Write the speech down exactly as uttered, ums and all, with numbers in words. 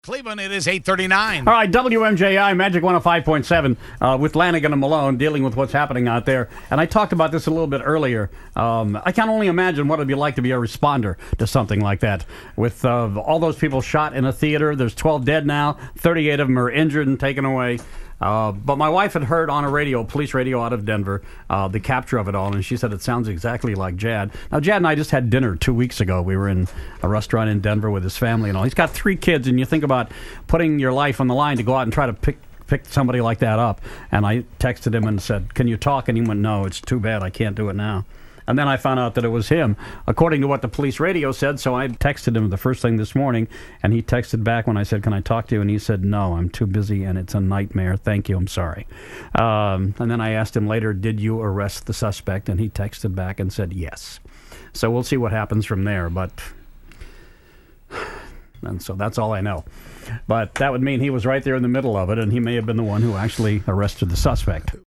Cleveland, it is eight thirty-nine. All right, W M J I, Magic one oh five point seven, uh, with Lanigan and Malone dealing with what's happening out there. And I talked about this a little bit earlier. Um, I can only imagine what it would be like to be a responder to something like that. With uh, all those people shot in a theater, there's twelve dead now, thirty-eight of them are injured and taken away. Uh, but my wife had heard on a radio, police radio out of Denver, uh, the capture of it all, and she said it sounds exactly like Jad. Now, Jad and I just had dinner two weeks ago. We were in a restaurant in Denver with his family and all. He's got three kids, and you think about putting your life on the line to go out and try to pick pick somebody like that up. And I texted him and said, "Can you talk?" And he went, "No, it's too bad. I can't do it now." And then I found out that it was him, according to what the police radio said. So I texted him the first thing this morning, and he texted back when I said, "Can I talk to you?" And he said, "No, I'm too busy, and it's a nightmare. Thank you, I'm sorry." Um, and then I asked him later, "Did you arrest the suspect?" And he texted back and said, "Yes." So we'll see what happens from there. But and so that's all I know. But that would mean he was right there in the middle of it, and he may have been the one who actually arrested the suspect.